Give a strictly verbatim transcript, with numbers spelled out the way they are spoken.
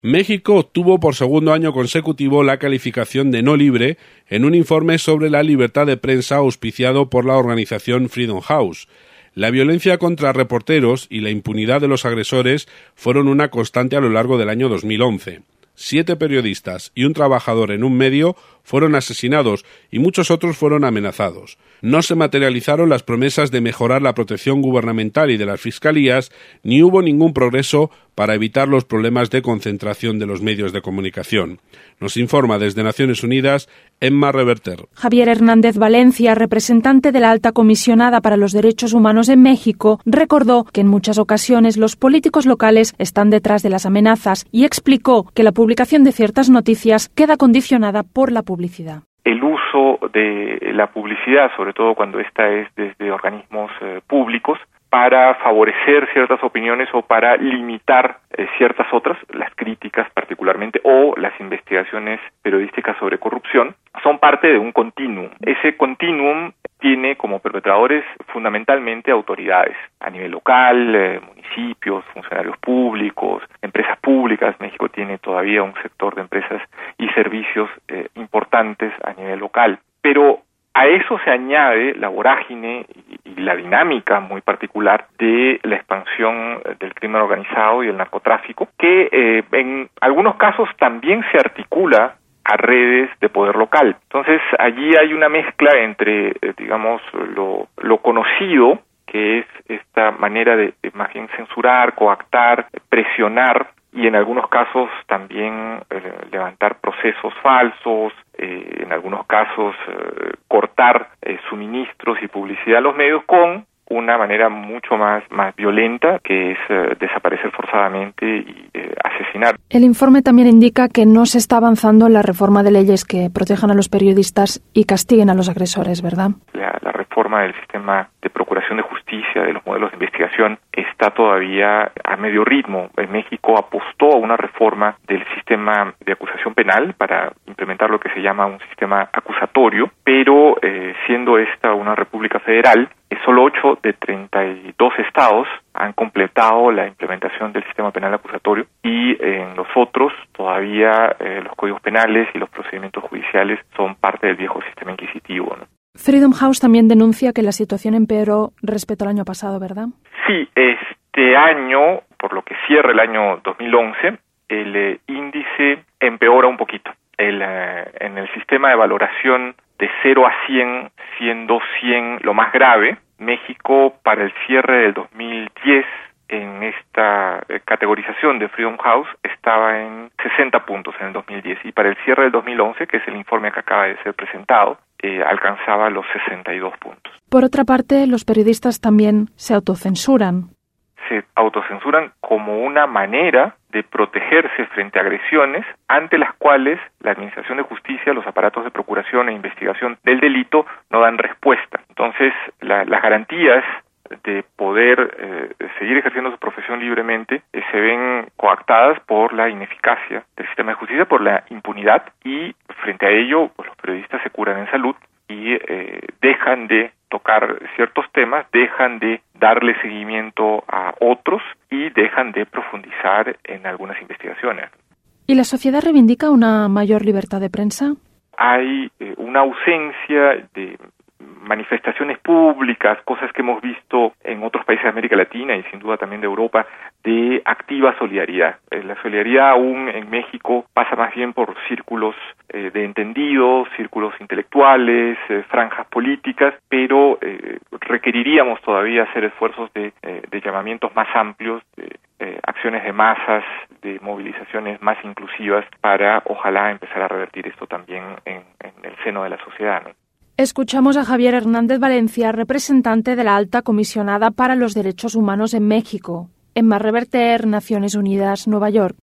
México obtuvo por segundo año consecutivo la calificación de no libre en un informe sobre la libertad de prensa auspiciado por la organización Freedom House. La violencia contra reporteros y la impunidad de los agresores fueron una constante a lo largo del año dos mil once. Siete periodistas y un trabajador en un medio fueron asesinados y muchos otros fueron amenazados. No se materializaron las promesas de mejorar la protección gubernamental y de las fiscalías, ni hubo ningún progreso para evitar los problemas de concentración de los medios de comunicación. Nos informa desde Naciones Unidas Emma Reverter. Javier Hernández Valencia, representante de la Alta Comisionada para los Derechos Humanos en México, recordó que en muchas ocasiones los políticos locales están detrás de las amenazas y explicó que la publicación de ciertas noticias queda condicionada por la publicidad. El uso de la publicidad, sobre todo cuando esta es desde organismos eh, públicos, para favorecer ciertas opiniones o para limitar eh, ciertas otras, las críticas particularmente, o las investigaciones periodísticas sobre corrupción, son parte de un continuum. Ese continuum tiene como perpetradores fundamentalmente autoridades a nivel local, eh, municipios, funcionarios públicos, empresas públicas. México tiene todavía un sector de empresas y servicios eh, importantes a nivel local, pero a eso se añade la vorágine y la dinámica muy particular de la expansión del crimen organizado y el narcotráfico, que eh, en algunos casos también se articula a redes de poder local. Entonces, allí hay una mezcla entre, eh, digamos, lo, lo conocido, que es esta manera de, de más bien censurar, coactar, presionar, y en algunos casos también eh, levantar procesos falsos, eh, en algunos casos eh, cortar eh, suministros y publicidad a los medios, con una manera mucho más, más violenta, que es eh, desaparecer forzadamente y eh, asesinar. El informe también indica que no se está avanzando en la reforma de leyes que protejan a los periodistas y castiguen a los agresores, ¿verdad? La, la reforma del sistema de procuración de justicia, de los modelos de investigación, está todavía a medio ritmo. En México apostó a una reforma del sistema de acusación penal para implementar lo que se llama un sistema acusatorio, pero eh, siendo esta una república federal, solo ocho de treinta y dos estados han completado la implementación del sistema penal acusatorio, y en los otros todavía eh, los códigos penales y los procedimientos judiciales son parte del viejo sistema inquisitivo, ¿no? Freedom House también denuncia que la situación empeoró respecto al año pasado, ¿verdad? Sí, este año, por lo que cierra el año dos mil once, el eh, índice empeora un poquito. El, eh, en el sistema de valoración de cero a cien, siendo cien lo más grave, México para el cierre del dos mil diez en esta eh, categorización de Freedom House estaba en sesenta puntos en el dos mil diez, y para el cierre del dos mil once, que es el informe que acaba de ser presentado, eh, alcanzaba los sesenta y dos puntos. Por otra parte, los periodistas también se autocensuran. Se autocensuran como una manera de protegerse frente a agresiones ante las cuales la Administración de Justicia, los aparatos de procuración e investigación del delito no dan respuesta. Entonces, la, las garantías de poder eh, seguir ejerciendo su profesión libremente eh, se ven coactadas por la ineficacia del sistema de justicia, por la impunidad, y frente a ello, pues, los periodistas se curan en salud y eh, dejan de tocar ciertos temas, dejan de darle seguimiento a otros y dejan de profundizar en algunas investigaciones. ¿Y la sociedad reivindica una mayor libertad de prensa? Hay eh, una ausencia de manifestaciones públicas, cosas que hemos visto en otros países de América Latina y sin duda también de Europa, de activa solidaridad. Eh, la solidaridad aún en México pasa más bien por círculos eh, de entendidos, círculos intelectuales, eh, franjas políticas, pero eh, requeriríamos todavía hacer esfuerzos de, eh, de llamamientos más amplios, de eh, acciones de masas, de movilizaciones más inclusivas, para ojalá empezar a revertir esto también en, en el seno de la sociedad, ¿no? Escuchamos a Javier Hernández Valencia, representante de la Alta Comisionada para los Derechos Humanos en México. Emma Reverter, Naciones Unidas, Nueva York.